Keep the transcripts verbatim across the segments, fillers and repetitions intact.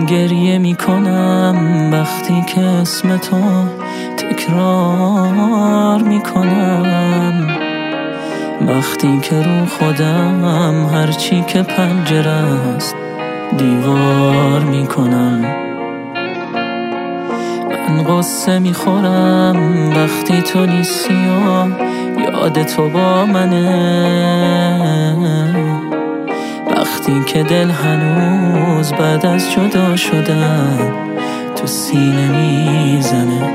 من گریه میکنم وقتی که اسم تو تکرار میکنم، وقتی که رو خودم هرچی که پنجره است دیوار میکنم. من قصه میخورم وقتی تو نیستی و یاد تو با منه، وقتی که دل هنوز بعد از جدا شدن تو سینه میزنه.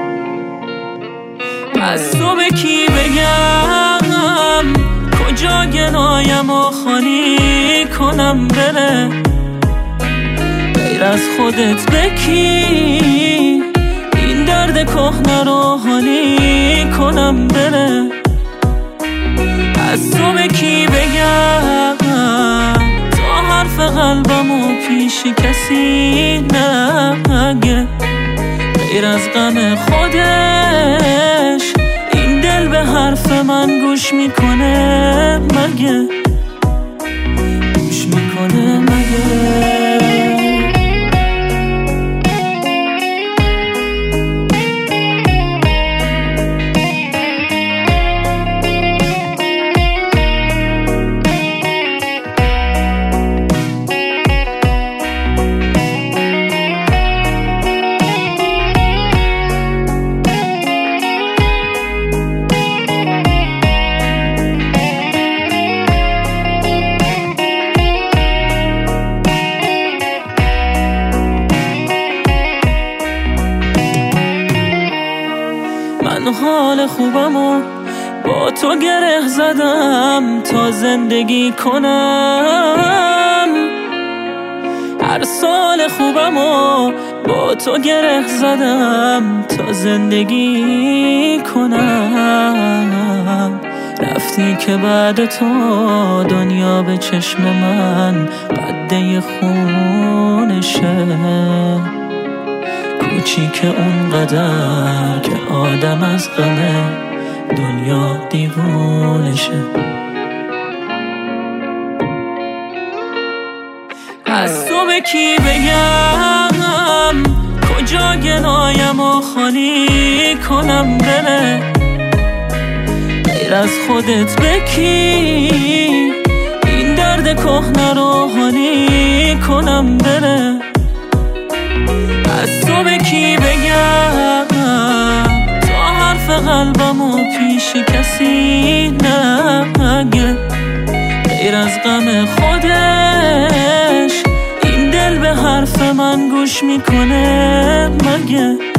از تو به کی بگم کجا گنایم و خالی کنم بره، غیر از خودت به کی این درد کهنه رو حالی کنم بره. از تو به کی بگم تا حرف قلبمو پیش کسی نگه، غیر از غم خودش این دل به حرف من گوش میکنه مگه، گوش میکنه مگه. من حال خوبمو با تو گره زدم تا زندگی کنم، هر سال خوبمو با تو گره زدم تا زندگی کنم. رفتی که بعد تو دنیا به چشم من بده خونشه، کوچیک اونقدر که آدم از غم دنیا دیوونه شه. از تو به کی بگم کجا گنایم و خالی کنم بره، غیر از خودت به کی این درد کهنه رو حالی کنم بره. از تو به کی بگم تا حرف قلبمو پیش کسی نگه، غیر از غم خودش این دل به حرف من گوش میکنه مگه.